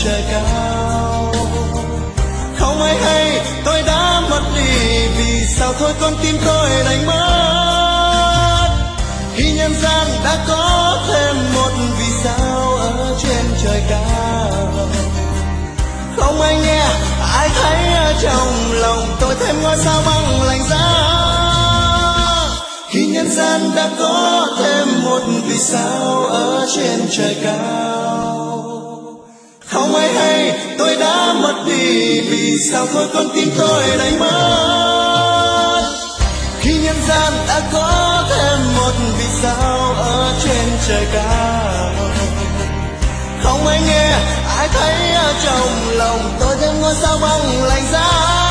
trời cao. Không ai hay tôi đã mất đi, vì sao thôi con tim tôi đành mất. Khi nhân gian đã có thêm một vì sao ở trên trời cao. Không ai nghe, ai thấy ở trong lòng tôi thêm ngôi sao băng lạnh giá. Khi nhân gian đã có thêm một vì sao ở trên trời cao. Không ai hay tôi đã mất đi, vì sao thôi con tim tôi đành mất. Khi nhân gian đã có thêm một vì sao ở trên trời cao. Không ai nghe, ai thấy ở trong lòng tôi thêm ngôi sao băng lạnh giá.